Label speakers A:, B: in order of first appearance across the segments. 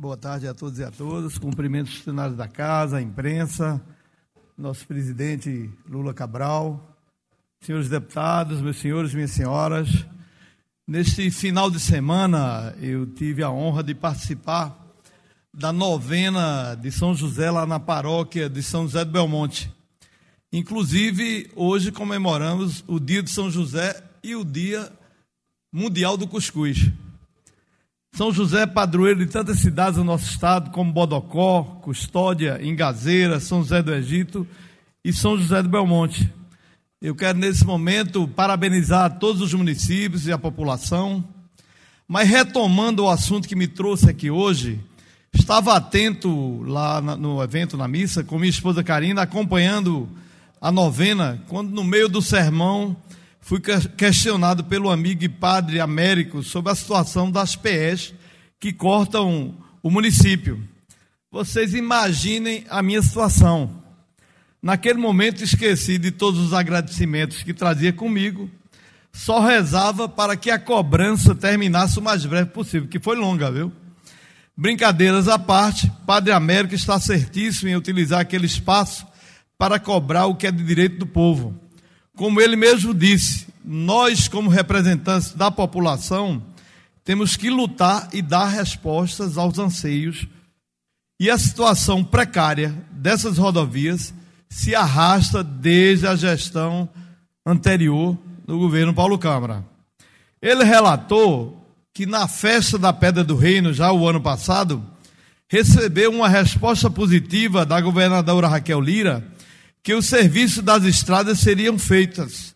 A: Boa tarde a todos e a todas. Cumprimento os funcionários da casa, a imprensa, nosso presidente Lula Cabral, senhores deputados, meus senhores, minhas senhoras. Neste final de semana, eu tive a honra de participar da novena de São José, lá na paróquia de São José do Belmonte. Inclusive, hoje comemoramos o dia de São José e o Dia Mundial do Cuscuz. São José é padroeiro de tantas cidades do nosso estado, como Bodocó, Custódia, Ingazeira, São José do Egito e São José do Belmonte. Eu quero, nesse momento, parabenizar todos os municípios e a população, mas retomando o assunto que me trouxe aqui hoje, estava atento lá no evento, na missa, com minha esposa Karina, acompanhando a novena, quando no meio do sermão fui questionado pelo amigo e padre Américo sobre a situação das PEs que cortam o município. Vocês imaginem a minha situação. Naquele momento esqueci de todos os agradecimentos que trazia comigo, só rezava para que a cobrança terminasse o mais breve possível, que foi longa, viu? Brincadeiras à parte, padre Américo está certíssimo em utilizar aquele espaço para cobrar o que é de direito do povo. Como ele mesmo disse, nós, como representantes da população, temos que lutar e dar respostas aos anseios. E a situação precária dessas rodovias se arrasta desde a gestão anterior do governo Paulo Câmara. Ele relatou que na festa da Pedra do Reino, já o ano passado, recebeu uma resposta positiva da governadora Raquel Lira, que os serviços das estradas seriam feitos.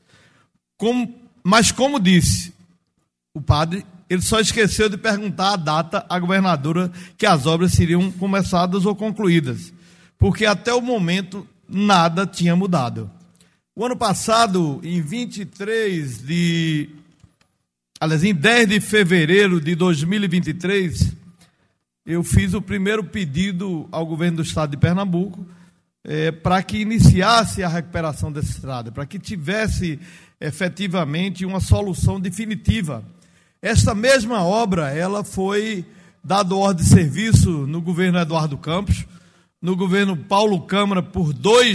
A: Mas como disse o padre, ele só esqueceu de perguntar a data à governadora que as obras seriam começadas ou concluídas, porque até o momento nada tinha mudado. O ano passado, em 10 de fevereiro de 2023, eu fiz o primeiro pedido ao governo do estado de Pernambuco, para que iniciasse a recuperação dessa estrada, para que tivesse efetivamente uma solução definitiva. Esta mesma obra, ela foi dada ordem de serviço no governo Eduardo Campos, no governo Paulo Câmara por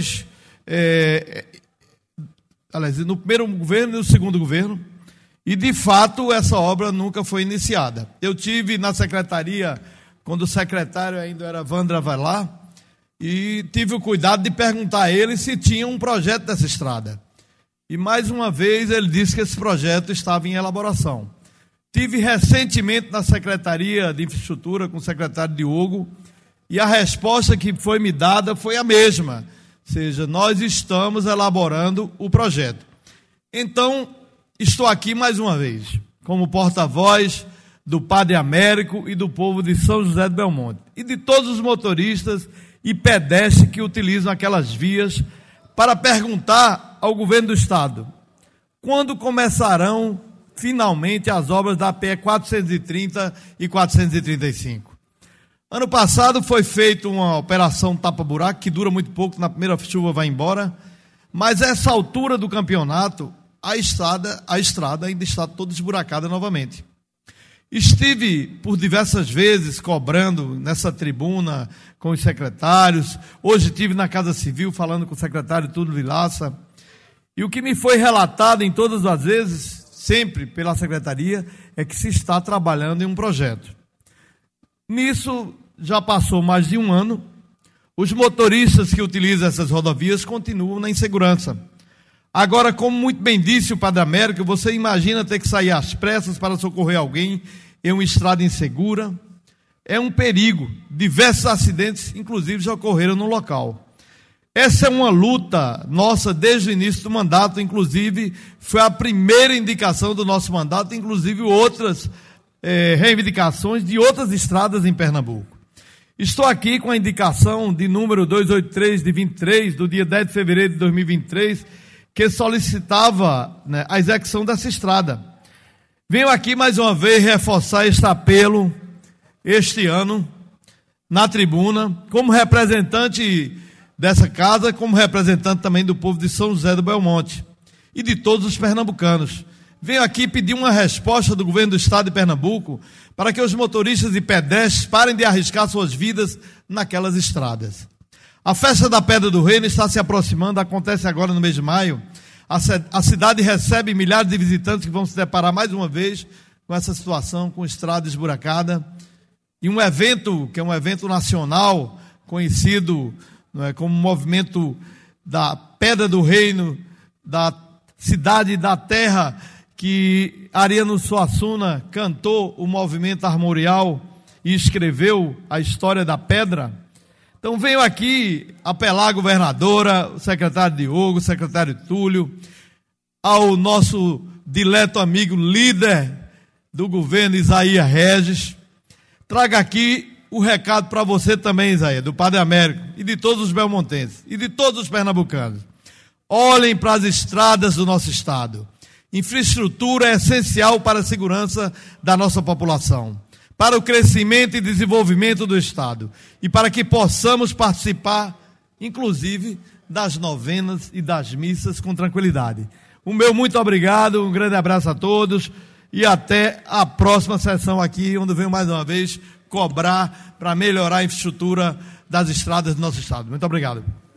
A: no primeiro governo e no segundo governo, e de fato essa obra nunca foi iniciada. Eu tive na secretaria, quando o secretário ainda era Vandra Valar, e tive o cuidado de perguntar a ele se tinha um projeto dessa estrada. E mais uma vez ele disse que esse projeto estava em elaboração. Tive recentemente na Secretaria de Infraestrutura com o secretário Diogo, e a resposta que foi me dada foi a mesma, ou seja, nós estamos elaborando o projeto. Então, estou aqui mais uma vez, como porta-voz do Padre Américo e do povo de São José do Belmonte, e de todos os motoristas e pedestres que utilizam aquelas vias, para perguntar ao governo do estado, quando começarão finalmente as obras da PE 430 e 435. Ano passado foi feita uma operação tapa-buraco, que dura muito pouco, na primeira chuva vai embora, mas a essa altura do campeonato, a estrada ainda está toda esburacada novamente. Estive por diversas vezes cobrando nessa tribuna com os secretários. Hoje estive na Casa Civil falando com o secretário Túlio Vilaça. E o que me foi relatado em todas as vezes, sempre pela secretaria, é que se está trabalhando em um projeto. Nisso já passou mais de um ano. Os motoristas que utilizam essas rodovias continuam na insegurança. Agora, como muito bem disse o Padre Américo, você imagina ter que sair às pressas para socorrer alguém em uma estrada insegura. É um perigo. Diversos acidentes, inclusive, já ocorreram no local. Essa é uma luta nossa desde o início do mandato, inclusive foi a primeira indicação do nosso mandato, inclusive outras reivindicações de outras estradas em Pernambuco. Estou aqui com a indicação de número 283 de 23, do dia 10 de fevereiro de 2023, que solicitava, a execução dessa estrada. Venho aqui mais uma vez reforçar este apelo, este ano, na tribuna, como representante dessa casa, como representante também do povo de São José do Belmonte e de todos os pernambucanos. venho aqui pedir uma resposta do governo do estado de Pernambuco para que os motoristas e pedestres parem de arriscar suas vidas naquelas estradas. A festa da Pedra do Reino está se aproximando, acontece agora no mês de maio. A cidade recebe milhares de visitantes que vão se deparar mais uma vez com essa situação, com estrada esburacada. E um evento, que é um evento nacional, conhecido, não é, como movimento da Pedra do Reino, da cidade da terra, que Ariano Suassuna cantou o movimento armorial e escreveu a história da pedra. Então venho aqui apelar à governadora, o secretário Diogo, o secretário Túlio, ao nosso dileto amigo líder do governo, Isaías Regis. Traga aqui o recado para você também, Isaías, do Padre Américo, e de todos os belmontenses, e de todos os pernambucanos. Olhem para as estradas do nosso estado. Infraestrutura é essencial para a segurança da nossa população, para o crescimento e desenvolvimento do estado, e para que possamos participar, inclusive, das novenas e das missas com tranquilidade. O meu muito obrigado, um grande abraço a todos, e até a próxima sessão aqui, onde eu venho mais uma vez cobrar para melhorar a infraestrutura das estradas do nosso estado. Muito obrigado.